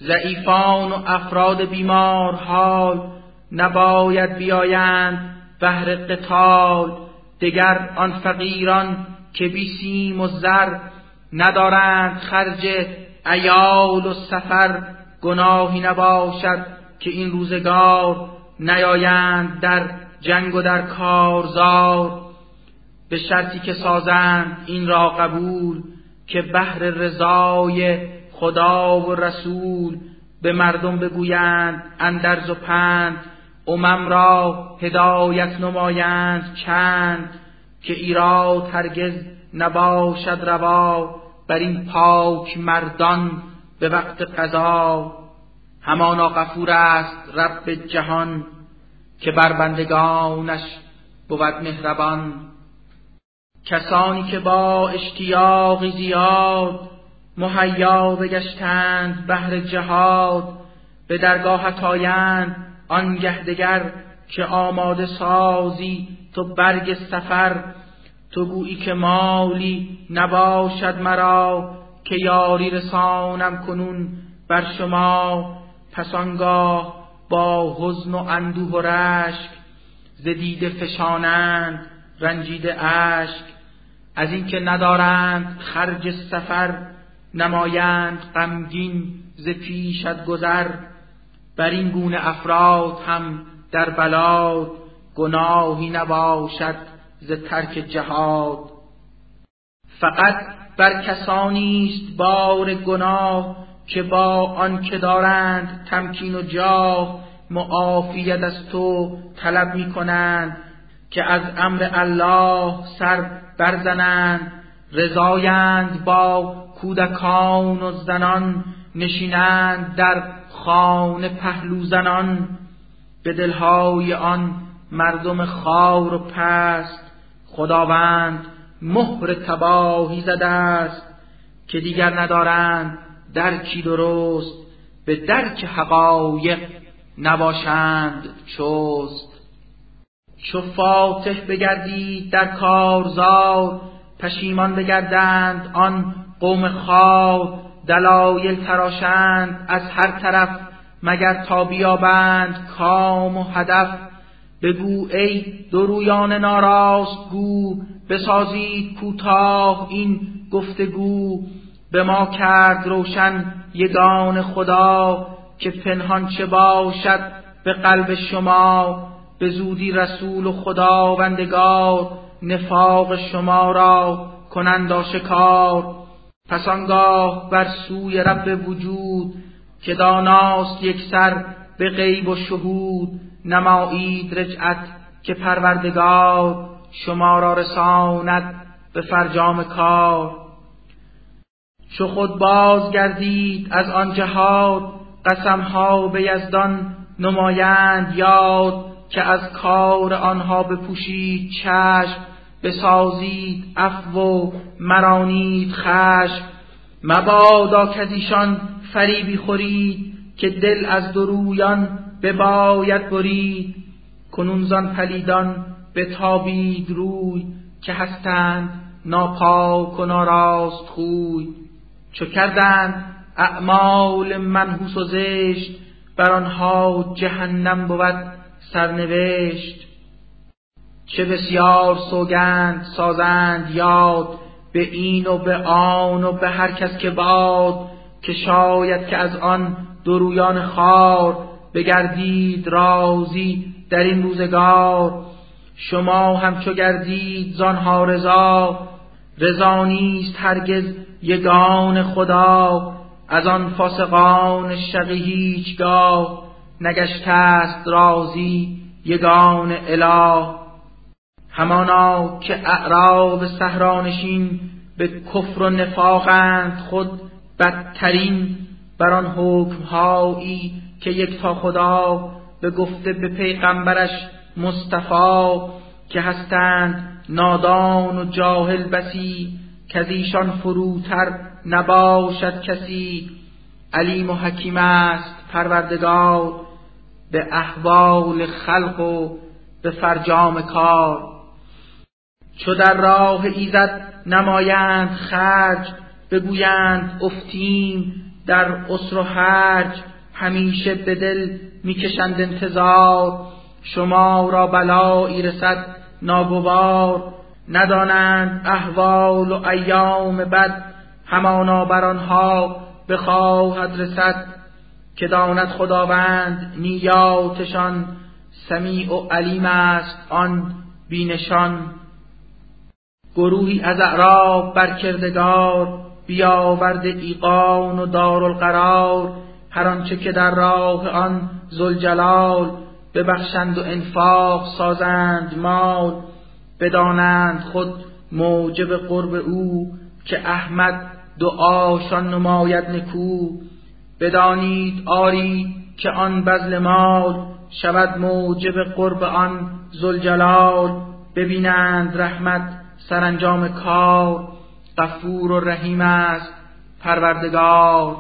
ضعیفان و افراد بیمار حال نباید بیایند بهر قتال. دگر آن فقیران که بی سیم و زر ندارند خرج عیال و سفر. گناهی نباشد که این روزگار نیایند در جنگ و در کارزار. به شرطی که سازند این را قبول که بهر رضای خدا و رسول. به مردم بگویند اندرز و پند امم را هدایت نمایند چند. که ایراد هرگز نباشد روا بر این پاک مردان به وقت قضا. همانا غفور است رب جهان که بر بندگانش بود مهربان. کسانی که با اشتیاق زیاد مهیا بگشتند بهر جهاد. به درگاهت آیند آنگه دگر که آماده سازی تو برگ سفر. تو گویی که مالی نباشد مرا که یاری رسانم کنون بر شما. پس آنگاه با حزن و اندوه و رشک ز دیده فشانند رنجیده اشک. از این که ندارند خرج سفر نمایند غمگین ز پیشت گذر. بر این گونه افراد هم در بلاد گناهی نباشد ز ترک جهاد. فقط بر کسانیست بار گناه که با آن که دارند تمکین و جاه معافیت از تو طلب می کنند. که از امر الله سر برزنند رضایند با کودکان و زنان. نشینند در خانه پهلو زنان. به دلهای آن مردم خوار و پست خداوند مهر تباهی زده است. که دیگر ندارند درکی درست به درک حقایق نباشند چست. چو فاتح بگردید در کارزار پشیمان بگردند آن قوم خوار. دلایل تراشند از هر طرف مگر تا بیابند کام و هدف. بگو ای درویان ناراست گو بسازید کوتاه این گفتگو. به ما کرد روشن یگان خدا که پنهان چه باشد به قلب شما. به زودی رسول و خداوندگار نفاق شما را کنند آشکار. پس آنگاه بر سوی رب وجود که داناست یکسر به غیب و شهود. نمایید رجعت که پروردگار شما را رساند به فرجام کار. چو خود بازگردید از آن جهاد قسمها به یزدان نمایند یاد. که از کار آنها بپوشید چشم بسازید عفو و مرانید خشم. مبادا کز ایشان فریبی خورید که دل از درویان بباید برید. کنون زان پلیدان بتابید روی که هستند ناپاک و ناراست خوی. چو کردند اعمال منحوس و زشت بر آنها جهنم بود سرنوشت. چه بسیار سوگند سازند یاد به این و به آن و به هر کس که باد. که شاید که از آن درویان خوار بگردید راضی در این روزگار. شما همچو گردید زانها رضا نیست هرگز یگان خدا. از آن فاسقان شقی هیچگاه نگشته است راضی یگان اله. همانا که اعراب صحرانشین به کفر و نفاقند خود بدترین. بر آن حکمهایی که یکتا خدا به گفته به پیغمبرش مصطفی. که هستند نادان و جاهل بسی کز ایشان فروتر نباشد کسی. علیم و حکیم است پروردگار به احوال خلق و به فرجام کار. چو در راه ایزد نمایند خرج بگویند افتیم در عسر و هرج همیشه به دل میکشند انتظار. شما را بلایی رسد ناگوار، ندانند احوال و ایام بد. همانا بر آنها بخواهد رسد، که داند خداوند نیاتشان. سمیع و علیم است آن بینشان. گروهی از اعراب بر کردگار، بیاورده ایقان و دارالقرار. هر آنچه که در راه آن ذوالجلال، ببخشند و انفاق سازند مال. بدانند خود موجب قرب او، که احمد دعاشان نماید نکو. بدانید آری که آن بذل مال، شود موجب قرب آن ذوالجلال. ببینند رحمت سرانجام کار، غفور و رحیم است پروردگار.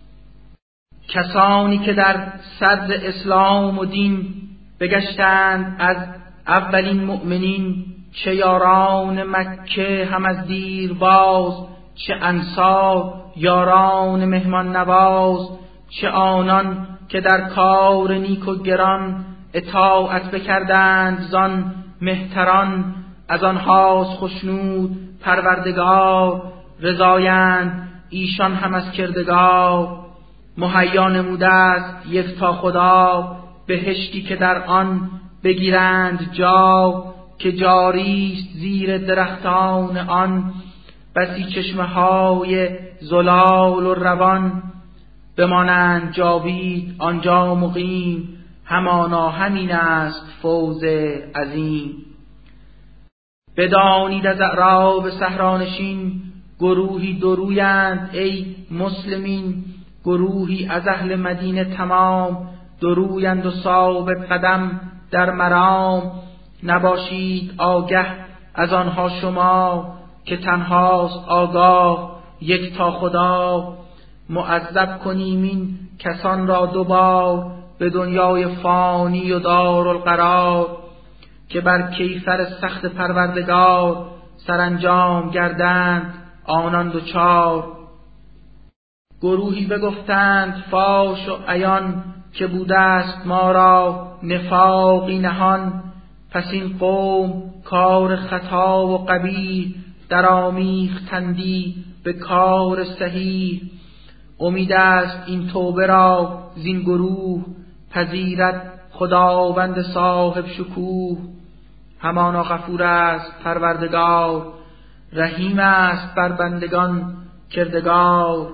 کسانی که در صدر اسلام و دین، بگشتند از اولین مؤمنین. چه یاران مکه هم از دیر باز، چه انصار یاران مهمان نواز. چه آنان که در کار نیک و گران، اطاعت بکردند زان مهتران. از آنهاست خشنود پروردگار، رضایند ایشان هم از کردگار. مهیا نموده است یکتا خدا، بهشتی که در آن بگیرند جا. که جاریست زیر درختان آن، بسی چشمه های زلال و روان. بمانند جاوید آنجا مقیم، همانا همین است فوز عظیم. بدانید از اعراب صحرانشین، گروهی درویند ای مسلمین. گروهی از اهل مدینه تمام، درویند و ثابت قدم در مرام. نباشید آگه از آنها شما، که تنهاست آگاه یک تا خدا. معذب کنیم این کسان را دوبار، به دنیای فانی و دارالقرار. که بر کیفر سخت پروردگار، سرانجام گردند آنان دوچار. گروهی بگفتند فاش و عیان، که بوده است ما را نفاقی نهان. پس این قوم کار خطا و قبیح، در آمیختندی به کار صحیح. امید است این توبه را زین گروه، پذیرد خداوند صاحب شکوه. همانا غفور است پروردگار، رحیم است بر بندگان کردگار.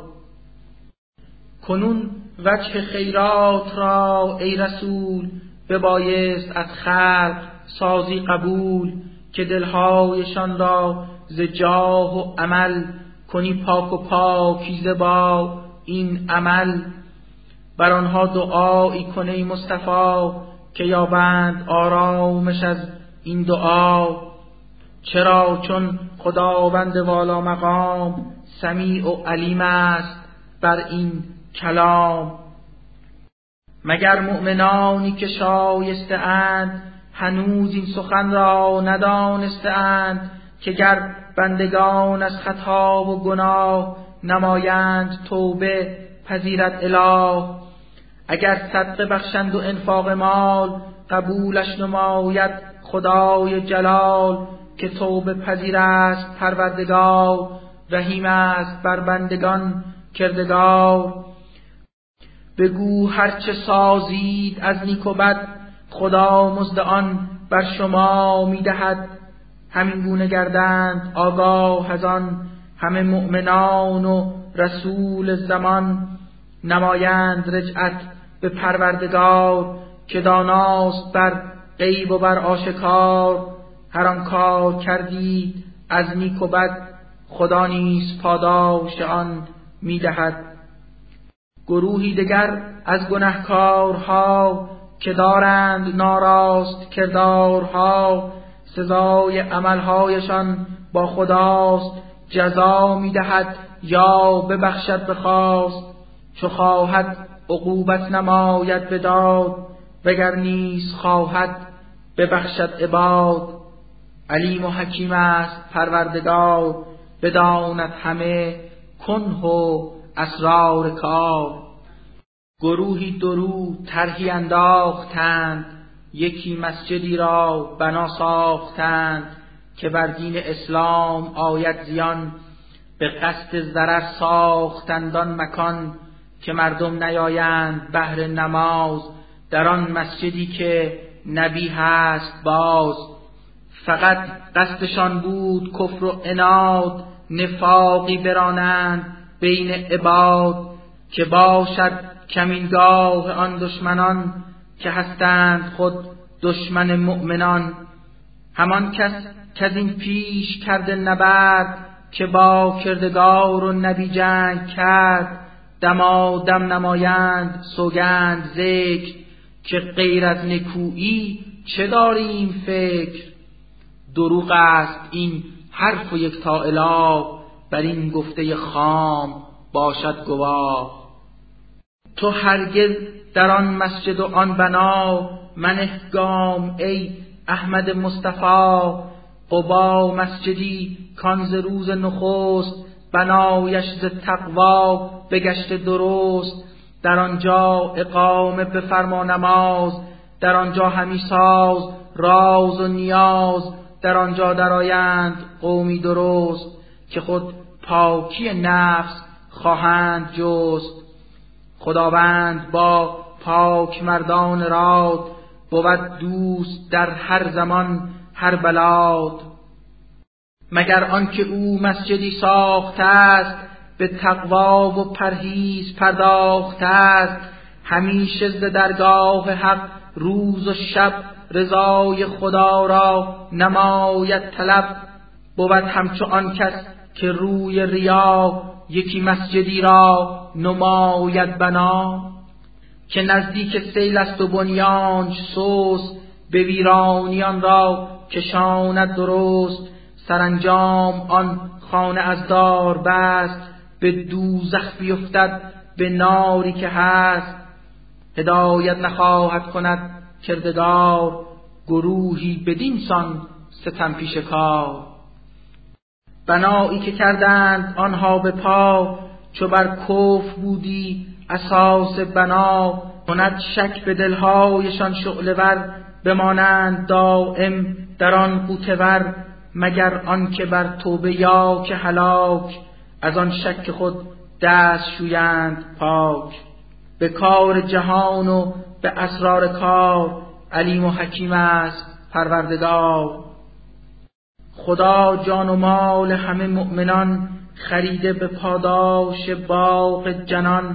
کنون وجه خیرات را ای رسول، ببایست از خلق سازی قبول. که دلهایشان را ز جاه و عمل، کنی پاک و پاکیزه با این عمل. بر آنها دعایی کنی مصطفی، که یابند آرامش از این دعا. چرا چون خداوند والا مقام، سمیع و علیم است بر این کلام. مگر مؤمنانی که شایسته اند، هنوز این سخن را ندانسته اند. که گر بندگان از خطا و گناه، نمایند توبه پذیرد اله. اگر صدقه بخشند و انفاق مال، قبولش نماید خدای جلال. که توبه پذیر است پروردگار، رحیم است بر بندگان کردگار. بگو هرچه سازید از نیک و بد، خدا مزد آن بر شما میدهد. همین گونه گردند آگاه از آن، همه مؤمنان و رسول زمان. نمایند رجعت به پروردگار، که داناست بر غیب و بر آشکار. هر آن کار کردید از نیک و بد، خدا نیز پاداش آن میدهد. گروهی دگر از گنهکارها، که دارند ناراست کردارها. سزای عملهایشان با خداست، جزا میدهد یا ببخشد بخواست. چو خواهد عقوبت نماید بداد، وگر نیز خواهد ببخشد عباد. علیم و حکیم است پروردگار، بداند همه کنه و اسرار کار. گروهی درو طرحی انداختند، یکی مسجدی را بنا ساختند، که بر دین اسلام آید زیان، به قصد ضرر ساختند آن مکان، که مردم نیایند بهر نماز، در آن مسجدی که نبی هست باز. فقط قصدشان بود کفر و عناد، نفاقی برانند بین عباد، که باشد کمینگاه آن دشمنان، که هستند خود دشمن مؤمنان. همان کس کز این پیش کرده نبرد، که با کردگار و نبی جنگ کرد. دمادم نمایند سوگند ذکر، که غیر از نکویی چه داریم فکر. دروغ است این حرف و یکتا اله، بر این گفته خام باشد گواه. تو هرگز در آن مسجد و آن بنا، منه گام ای احمد مصطفی. قبا مسجدی کان ز روز نخست، بنایش ز تقوا بگشته درست. در آنجا اقامه بفرما نماز، در آنجا همی ساز راز و نیاز. در آنجا درآیند قومی درست، که خود پاکی نفس خواهند جست. خداوند با پاک مردان راد، بود دوست در هر زمان هر بلاد. مگر آنکه او مسجدی ساخته است، به تقوا و پرهیز پرداخته است. همیشه ز درگاه حق روز و شب، رضای خدا را نماید طلب. بود همچو آن کس که روی ریا، یکی مسجدی را نماید بنا. که نزدیک سیل است و بنیانش سست، به ویرانیان را کشاند درست. سرانجام آن خانه از دار بست، به دوزخ بیفتد به ناری که هست. هدایت نخواهد کند کردگار، گروهی بدین سان ستم پیش کار. بنایی که کردند آنها به پا، چو بر کفر بودی اساس بنا. کند شک به دلهایشان شعله ور، بمانند دائم در آن غوطه ور. مگر آن که بر توبه یا که هلاک، از آن شک خود دست شویند پاک. به کار جهان و به اسرار کار، علیم و حکیم است پروردگار. خدا جان و مال همه مؤمنان، خریده به پاداش باغ جنان.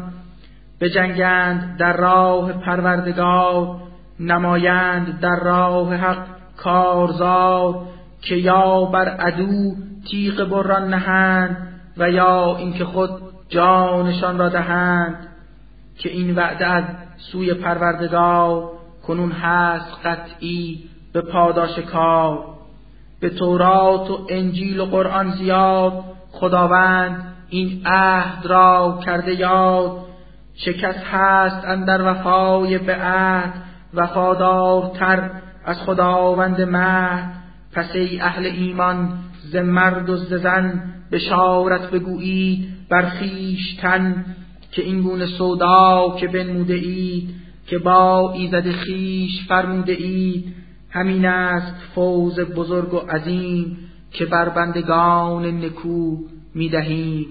بجنگند در راه پروردگار، نمایند در راه حق کارزار. که یا بر عدو تیغ بران نهند، و یا اینکه خود جانشان را دهند. که این وعده از سوی پروردگار، کنون هست قطعی به پاداش کار. به تورات و انجیل و قرآن زیاد، خداوند این عهد را کرده یاد. چه کس هست اندر وفای به عهد، وفادارتر از خداوند مهد. پس ای اهل ایمان ز مرد و ز زن، بشارت بگویید بر خویشتن. که این گونه سودا که بنموده اید، که با ایزد خویش فرموده اید. همین است فوز بزرگ و عظیم، که بر بندگان نکو میدهیم.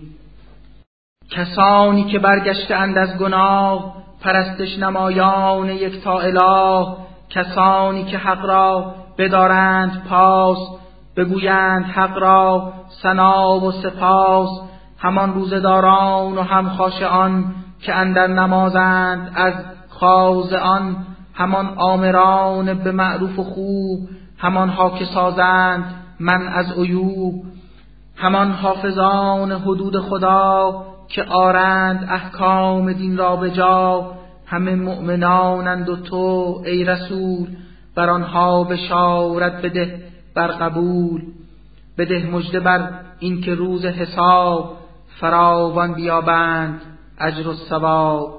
کسانی که برگشته اند از گناه، پرستش نمایان یکتا اله. کسانی که حق را بدارند پاس، بگویند حق را ثنا و سپاس. همان روزداران و هم خاشعان، که اندر نمازند از خاضعان. همان آمران به معروف و خوب، همانها که سازند من از عیوب. همان حافظان حدود خدا، که آرند احکام دین را به جا. همه مؤمنانند و تو ای رسول، بر آنها بشارت بده بر قبول. بده مژده بر این که روز حساب، فراوان بیابند اجر و ثواب.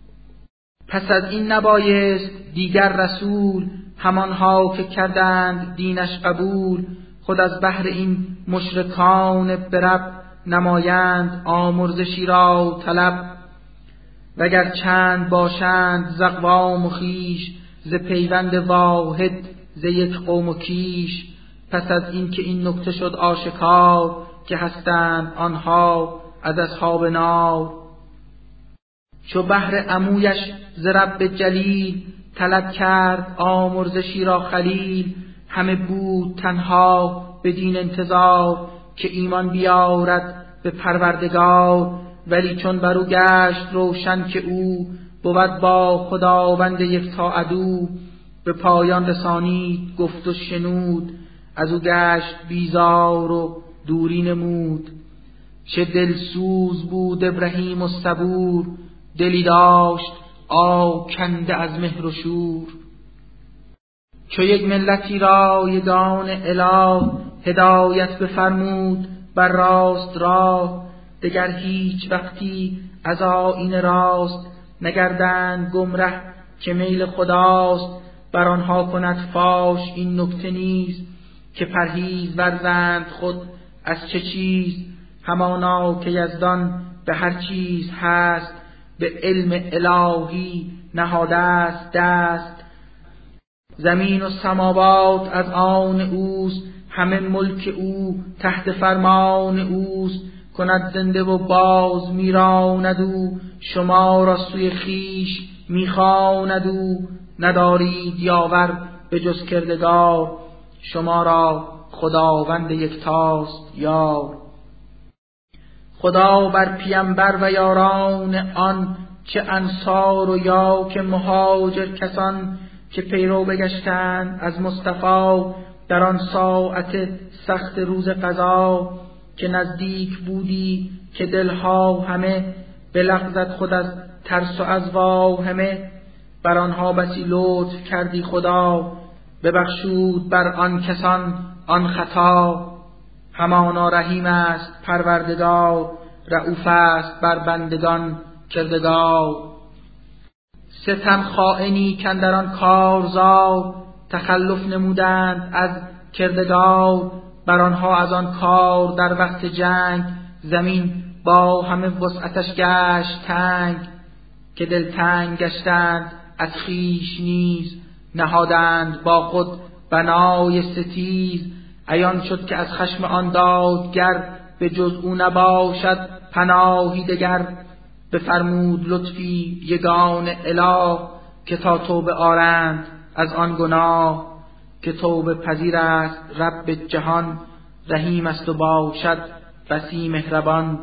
پس از این نبایست دیگر رسول، همانها که کردند دینش قبول. خود از بحر این مشرکان برب، نمایند آمرزشی را طلب. وگر چند باشند ز اقوام و خویش، ز پیوند واحد ز یک قوم و کیش. پس از این که این نکته شد آشکار، که هستند آنها از اصحاب نار. چو بهر عمویش ز رب جلیل، طلب کرد آمرزشی را خلیل. همه بود تنها بدین انتظار، که ایمان بیارد به پروردگار. ولی چون برو گشت روشن که او، بود با خداوند یکتا عدو. به پایان رسانید گفت و شنود، از او گشت بیزار و دوری نمود. چه دلسوز بود ابراهیم و صبور، دلی داشت آکنده از مهر و شور. چو یک ملتی را یگان اله، هدایت بفرمود بر راست راه. دگر هیچ وقتی از آیین راست، نگردند گمره که میل خداست. بر آنها کند فاش این نکته نیز، که پرهیز ورزند خود از چه چیز. همانا که یزدان به هر چیز هست، به علم الهی نهاده است دست. زمین و سماوات از آن اوست، همه ملک او تحت فرمان اوست. کند زنده و باز میراند او، شما را سوی خویش میخواند او. ندارید یاور به جز کردگار، شما را خداوند یکتاست یار. خدا بر پیمبر و یاران آن، چه انصار و یا که مهاجر کسان. که پیرو بگشتند از مصطفی، در آن ساعت سخت روز قضا. که نزدیک بودی که دلها همه، بلغزد خود از ترس و از واهمه. بر آنها بسی لطف کردی خدا، ببخشود بر آن کسان آن خطا. همانا رحیم است پروردگار، رؤوف است بر بندگان کردگار. ستم خائنی کاندر آن کارزار، تخلف نمودند از کردگار. بر آنها از آن کار در وقت جنگ، زمین با همه وسعتش گشت تنگ. که دلتنگ گشتند از خویش نیز، نهادند با خود بنای ستیز. عیان شد که از خشم آن دادگر، به جز او نباشد پناهی دگر. بفرمود لطفی یگان اله، که تا توبه آرند از آن گناه. که توبه پذیر است رب جهان، رحیم است و باشد بسی مهربان.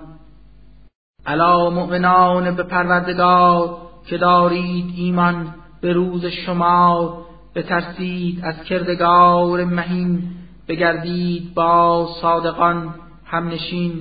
الا مؤمنان به پروردگار، که دارید ایمان به روز شمار. بترسید از کردگار مهین، بگردید با صادقان همنشین.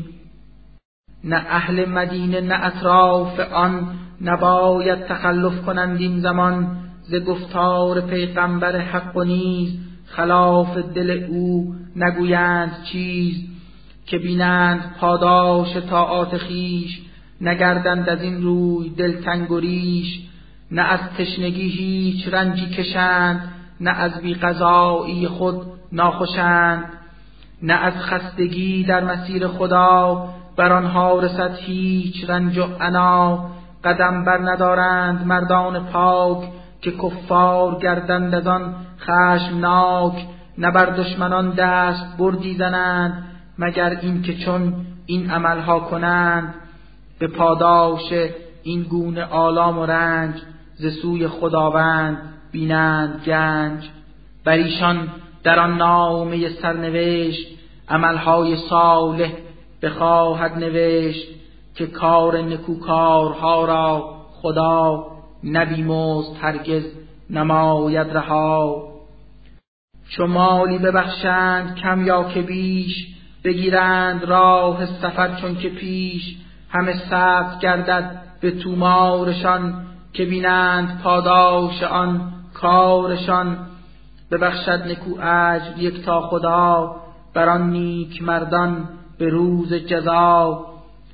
نه اهل مدینه نه اطراف آن، نباید تخلف کنند این زمان. ز گفتار پیغمبر حق و نیز، خلاف دل او نگویند چیز. که بینند پاداش طاعات خویش، نگردند از این روی دلتنگ و ریش. نه از تشنگی هیچ رنجی کشند، نه از بی قضایی خود ناخوشند. نه از خستگی در مسیر خدا، بر آنها رسد هیچ رنج و عنا. قدم بر ندارند مردان پاک، که کفار گردند از آن خشمناک. نه بر دشمنان دست بردی زنند، مگر این که چون این عملها کنند. به پاداش این گونه آلام و رنج، ز سوی خداوند بینند گنج. بر ایشان در آن نامه سرنوشت، عملهای صالح بخواهد نوشت. که کار نکوکارها را خدا، نبیمرد هرگز نماید رها. چو مالی ببخشند کم یا که بیش، بگیرند راه سفر چون که پیش. همه ثبت گردد به تومارشان، که بینند پاداش آن کارشان. ببخشد نکو اجر یکتا خدا، بر آن نیک مردان به روز جزا.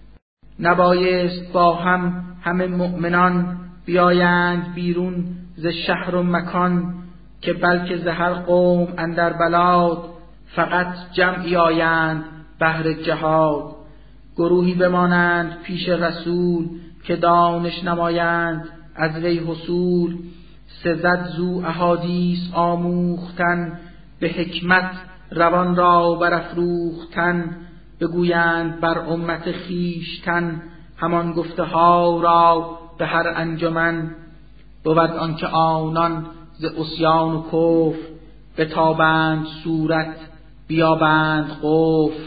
نبایست با هم همه مؤمنان، بیایند بیرون ز شهر و مکان. که بلکه ز هر قوم اندر بلاد، فقط جمعی آیند بهر جهاد. گروهی بمانند پیش رسول، که دانش نمایند از وی حصول. سزد زو احادیث آموختن، به حکمت روان را برافروختن. بگویند بر امت خویشتن، همان گفته ها را به هر انجمن. بود آنکه آنان ز عصیان و کفر، بتابند صورت بیابند قفر.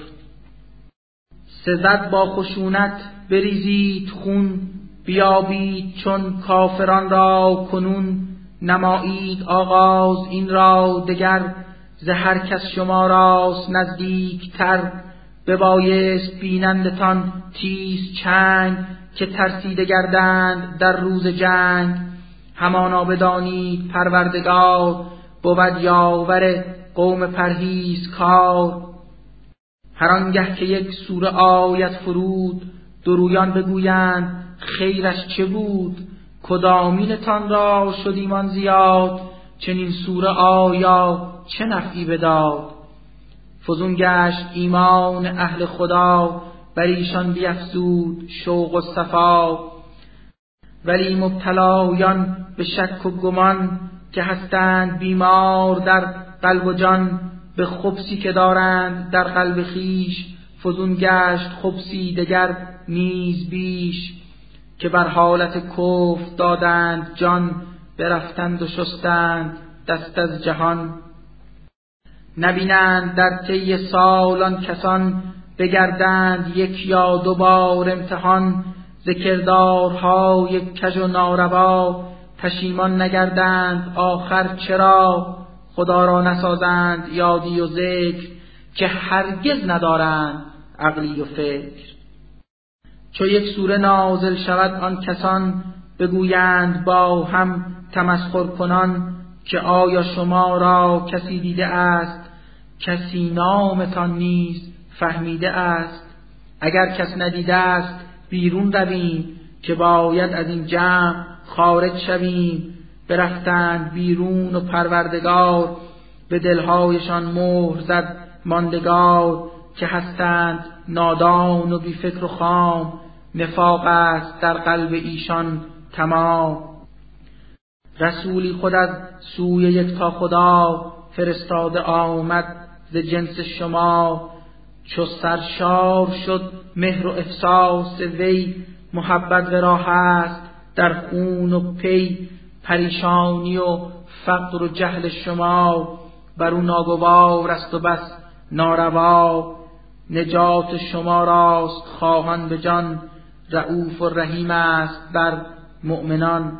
سزد با خشونت بریزید خون، بیابید چون کافران را کنون. نمایید آغاز این را دگر، ز هر کس شما راست نزدیک تر. ببایست بینندتان تیز چنگ، که ترسیده گردند در روز جنگ. همانا بدانید پروردگار، بود یاور قوم پرهیزکار. هر آنگه که یک سوره آید فرود، درویان بگویند خیرش چه بود. کدامینتان را شد ایمان زیاد، چنین سوره آیا چه نفعی بداد. فزون گشت ایمان اهل خدا، بر ایشان بیفزود شوق و صفا. ولی مبتلایان به شک و گمان، که هستند بیمار در قلب و جان. به خبثی که دارند در قلب خویش، فزون گشت خبثی دگر نیز بیش. که بر حالت کفر دادند جان، برفتند و شستند دست از جهان. نبینند در طی سالان کسان، بگردند یک یا دو بار امتحان. ز کردارهای کژ و ناروا، پشیمان نگردند آخر چرا. خدا را نسازند یادی و ذکر، که هرگز ندارند عقلی و فکر. چو یک سوره نازل شود آن کسان، بگویند با هم تمسخر کنان. که آیا شما را کسی دیده است، کسی نامتان نیز فهمیده است. اگر کس ندیده است بیرون رویم، که باید از این جمع خارج شویم. برفتند بیرون و پروردگار، به دلهایشان مهر زد ماندگار. که هستند نادان و بی فکر و خام، نفاق است در قلب ایشان تمام. رسولی خود از سوی یکتا خدا، فرستاده آمد ز جنس شما. چو سرشار شد مهر و احساس وی، محبت ورا هست در خون و پی. پریشانی و فقر و جهل شما، بر او ناگوار است و بس ناروا. نجات شما راست خواهان به جان، رؤوف و رحیم است بر مؤمنان.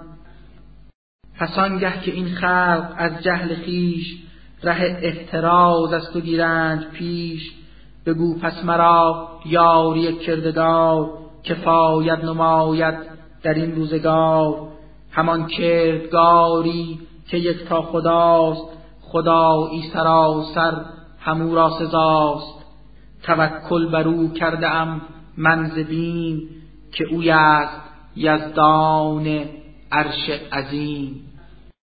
پس آنگه که این خلق از جهل خویش، ره احتراز از تو گیرند پیش. بگو پس مرا یاری کردگار، کفایت نماید در این روزگار. همان کردگاری که یکتا خداست، خدایی سراسر همو را سزاست. توکل بر او کرده ام من ز بیم، که اوی است یزدان عرش عظیم.